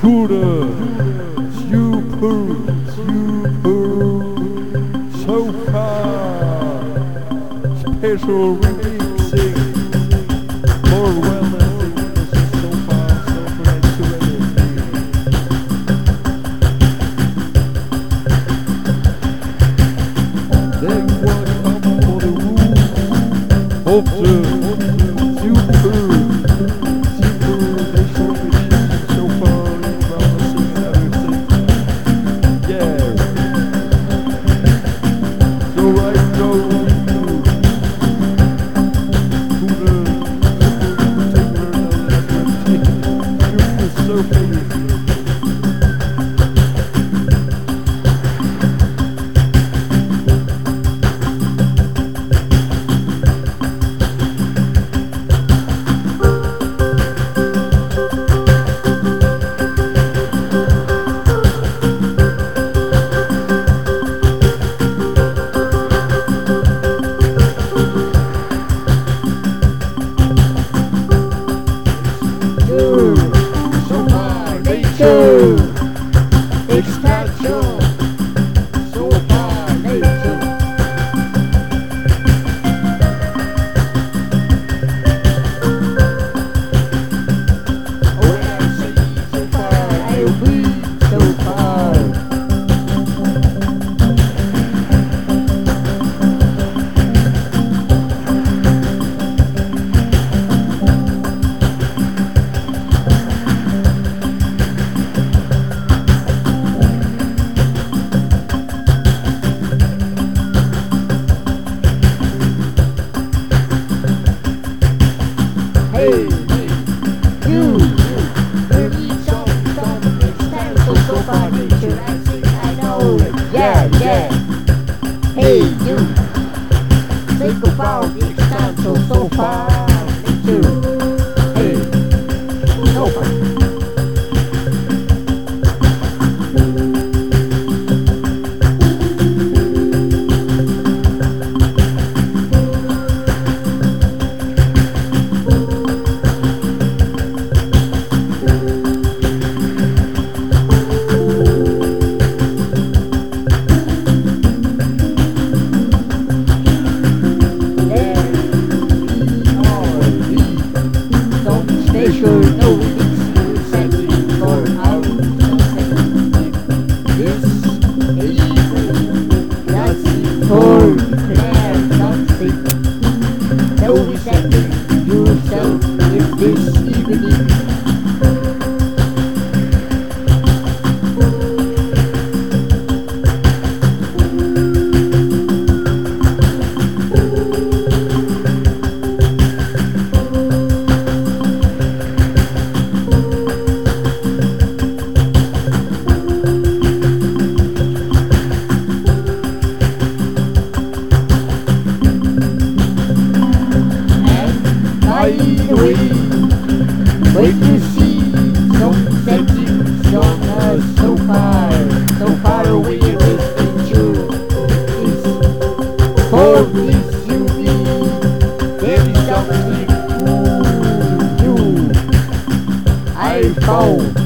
Scooter, super, so far, special remixing, more wellness, so far, so great serenity. They welcome for the roof of the super. Extraction, so far nature. When I say so far, I'll be so far. Hey, you need some extension so far nature. I think I know it. Yeah. Hey, you think about the extension so far nature. Hey, so far. Special no it's setting for our this evening that's for declare something. No setting yourself in this evening. By the way, when you see some settings on us so far away with nature, is for this you need, there is something new I found.